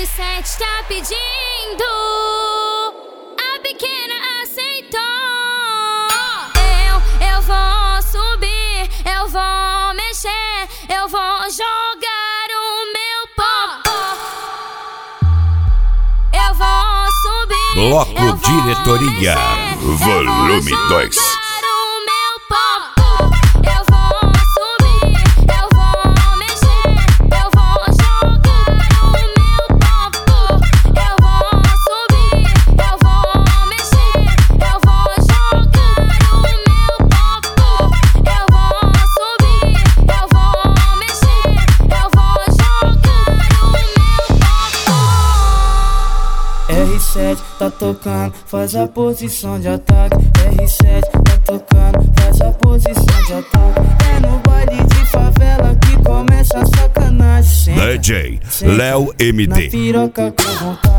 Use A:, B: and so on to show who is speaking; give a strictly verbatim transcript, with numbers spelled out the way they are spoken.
A: R sete tá pedindo, a pequena aceitou. Eu, eu vou subir, eu vou mexer, eu vou jogar o meu pó. Eu vou subir,
B: Bloco
A: eu vou
B: Diretoria,
A: mexer,
B: volume
A: eu vou
B: dois.
A: jogar o meu pó. Eu vou subir, eu vou mexer, eu vou jogar o meu pó. Eu vou subir, eu vou mexer, eu vou jogar o meu pó. Eu vou subir, eu vou mexer, eu vou jogar o meu pó.
C: R sete tá tocando, faz a posição de ataque. R sete tá tocando, faz a posição de ataque. É no baile de favela que começa a sacanagem. Senta,
B: D J
C: senta
B: Léo M D.
C: na piroca com vontade.